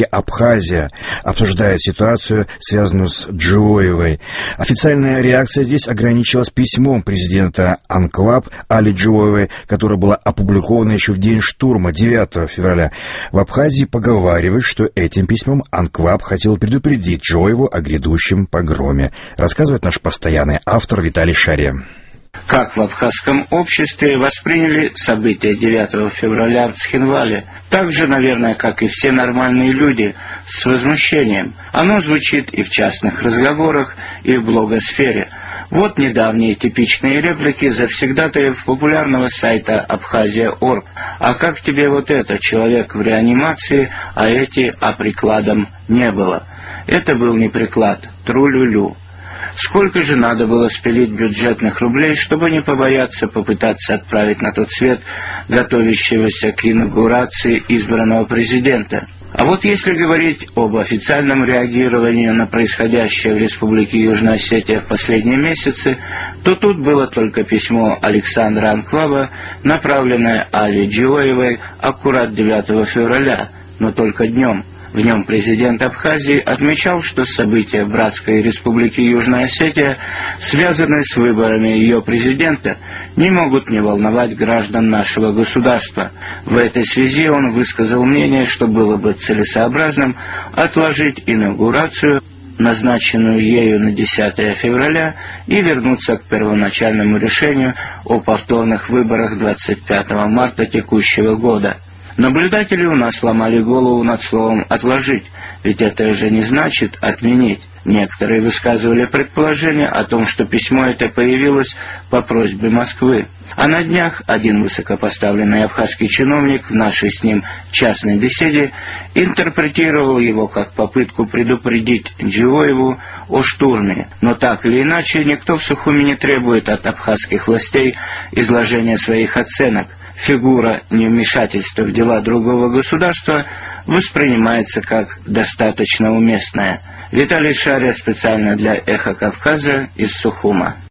и Абхазия обсуждает ситуацию, связанную с Джуоевой. Официальная реакция здесь ограничилась письмом президента АНКВАБ Али Джуоевой, которое было опубликовано еще в день штурма 9 февраля. В Абхазии поговаривают, что этим письмом АНКВАБ хотел предупредить Джуоеву о грядущем погроме. Рассказывает наш постоянный автор Виталий Шария. Как в абхазском обществе восприняли события 9 февраля в Цхинвале? Так же, наверное, как и все нормальные люди, с возмущением. Оно звучит и в частных разговорах, и в блогосфере. Вот недавние типичные реплики завсегдатаев популярного сайта Abkhazia.org. «А как тебе вот это? Человек в реанимации, а эти прикладом не было». Это был не приклад, тру-лю-лю. Сколько же надо было спилить бюджетных рублей, чтобы не побояться попытаться отправить на тот свет готовящегося к инаугурации избранного президента? А вот если говорить об официальном реагировании на происходящее в Республике Южная Осетия в последние месяцы, то тут было только письмо Александра Анкваба, направленное Али Джуоевой аккурат 9 февраля, но только днем. В нем президент Абхазии отмечал, что события братской республики Южная Осетия, связанные с выборами ее президента, не могут не волновать граждан нашего государства. В этой связи он высказал мнение, что было бы целесообразным отложить инаугурацию, назначенную ею на 10 февраля, и вернуться к первоначальному решению о повторных выборах 25 марта текущего года. Наблюдатели у нас ломали голову над словом «отложить», ведь это же не значит «отменить». Некоторые высказывали предположение о том, что письмо это появилось по просьбе Москвы. А на днях один высокопоставленный абхазский чиновник в нашей с ним частной беседе интерпретировал его как попытку предупредить Джуоеву о штурме. Но так или иначе, никто в Сухуми не требует от абхазских властей изложения своих оценок. Фигура невмешательства в дела другого государства воспринимается как достаточно уместная. Виталий Шария специально для «Эхо Кавказа» из Сухума.